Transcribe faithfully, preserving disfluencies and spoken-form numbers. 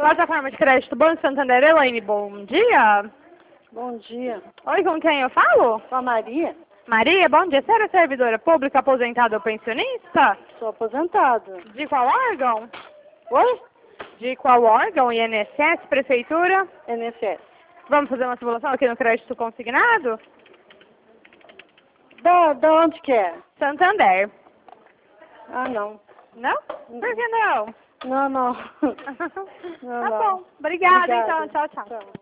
Plataforma de crédito Banco Santander, Elaine, bom dia. Bom dia. Oi, com quem eu falo? Com a Maria? Maria, bom dia. Você era servidora pública, aposentada ou pensionista? Sou aposentado. De qual órgão? Oi? De qual órgão? I N S S, Prefeitura? N S S. Vamos fazer uma simulação aqui no crédito consignado? Da, da onde que é? Santander. Ah, não. Não? Por que não? Não, não. tá não, não. bom. Obrigada, Obrigada. então. Tchau, tchau. Tchau.